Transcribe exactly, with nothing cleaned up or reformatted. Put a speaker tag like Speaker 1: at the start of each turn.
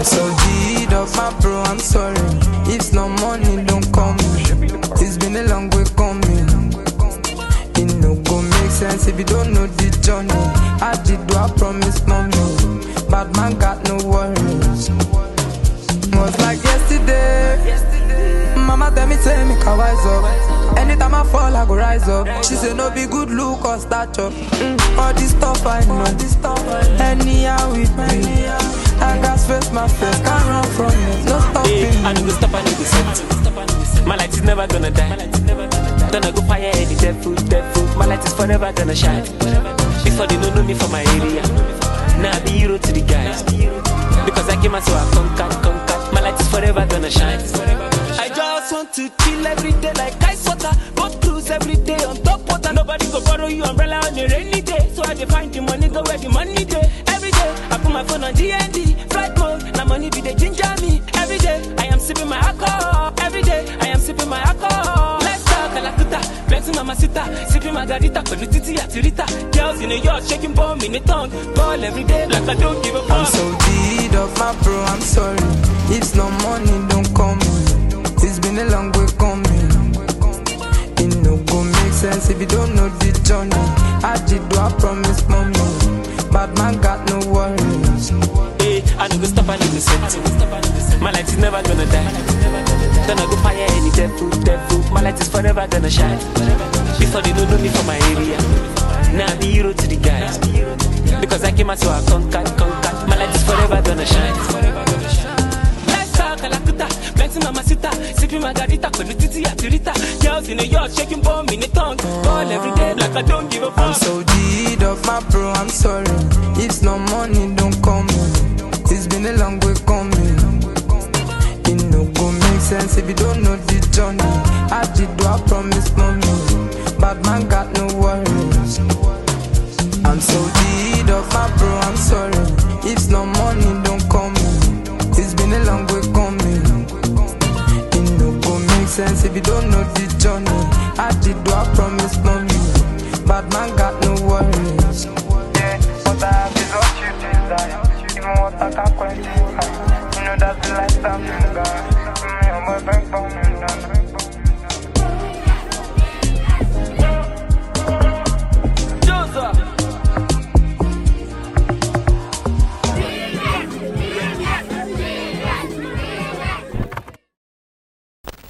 Speaker 1: so deed of my bro, I'm sorry. If no money, don't call me. It's been a long way coming. It no go make sense if you don't know the journey. I did do I promise mommy. Bad man got no worries. Was like yesterday. Mama tell me, tell me, can wise up. Anytime I fall, I go rise up. She say no be good look or stature. Mm, all this stuff I know. Anyhow we be. I got face my face, can't run from it. No stopping.
Speaker 2: Hey, I need to stop, I need to set. My light is never gonna die. Gonna go fire any dead food, dead food. My light is forever gonna shine. Before they don't know me from my area. Now I be hero to the guys. Because I came out so I conquered, conquered. My light is forever gonna shine. I just want to chill every day like ice water. Go cruise every day on top water. Nobody go borrow you umbrella on a rainy day. So I dey find the money, go where the money day. Every day I put my phone on D N D. Flight mode, now money be they ginger me. Every day I am sipping my alcohol. Every day I am sipping my alcohol. Let's talk Kalakuta, flexing mamacita. Sipping margarita, pelutiti atirita. Girls in a yacht, shaking bomb in the tongue. Ball every day like I don't give a fuck.
Speaker 1: I'm so deed of my bro, I'm sorry. If no money, don't call me. It's been a long way coming. It no go make sense if you don't know the journey. I did do I promise mommy. Bad man got no worries.
Speaker 2: Hey, I no go stop, I no go set. My light is never gonna die. Gonna go fire any dead food, dead food. My light is forever gonna shine. Before they don't know me from my area. Now I be hero to the guys. Because I came out so I conquered, conquered. My light is forever gonna shine. Let's talk Kalakuta, flexing mamacita. Sipping margarita, pelutiti atirita. Girls in a yacht, shaking bomb in the tongue. Ball every day like I don't give a fuck.
Speaker 1: I'm so deed of my bro, I'm sorry. If no money, don't call me. It's been a long way coming. It no go make sense if you don't know the journey. I did do I promise mommy. Bad man got no worries. I'm so deed of my bro, I'm sorry. If no money, don't call me. It's been a long way coming. It no go make sense if you don't know the journey. I did do I promise mommy. Bad man got no worries.
Speaker 3: Yeah, but I have is what you desire. Even what I can't quench. You know that's the lifestyle, God.